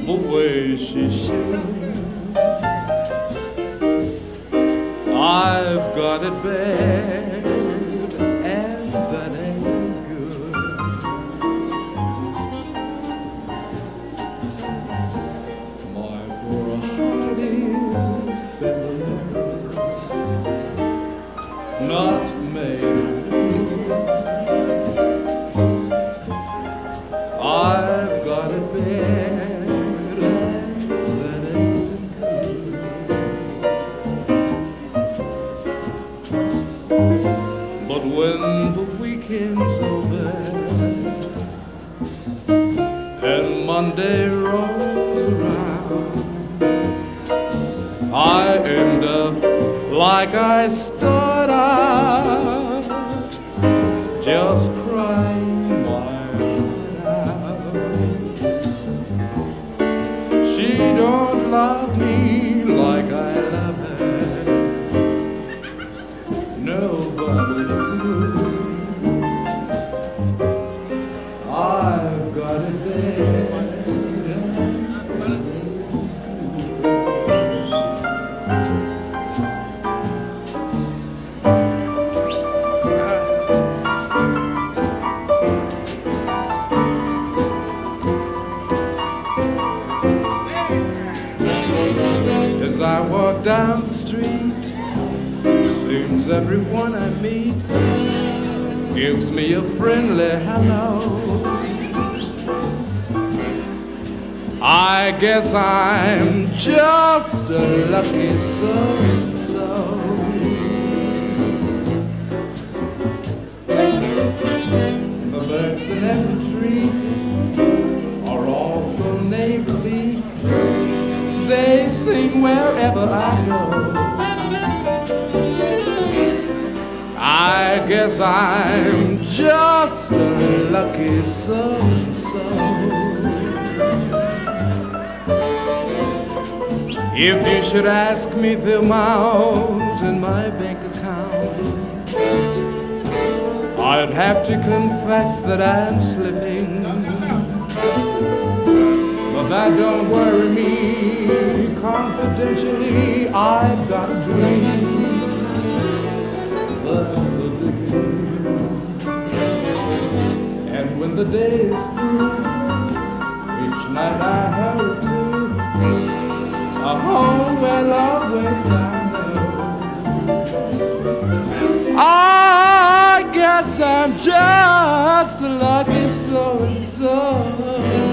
the way she should. I've got it bad, and that ain't good. My poor heart is sentimental, not made of blue. I've got it bad, and that ain't good. But when the weekend's over and Monday rolls around, I end up like I start out, just crying my heart out. She don't love me like I love her, nobody will. I've got it there. As I walk down the street, seems everyone I meet gives me a friendly hello. I guess I'm just a lucky so-so. The birds in every tree are all so neighborly. They sing wherever I go. I guess I'm just a lucky so-so. If you should ask me the amount in my bank account, I'd have to confess that I'm slipping. But that don't worry me. Confidentially, I've got a dream. That's the beginning. And when the day is through, each night I hurry to a home where love waits, I know. I guess I'm just a lucky so-and-so.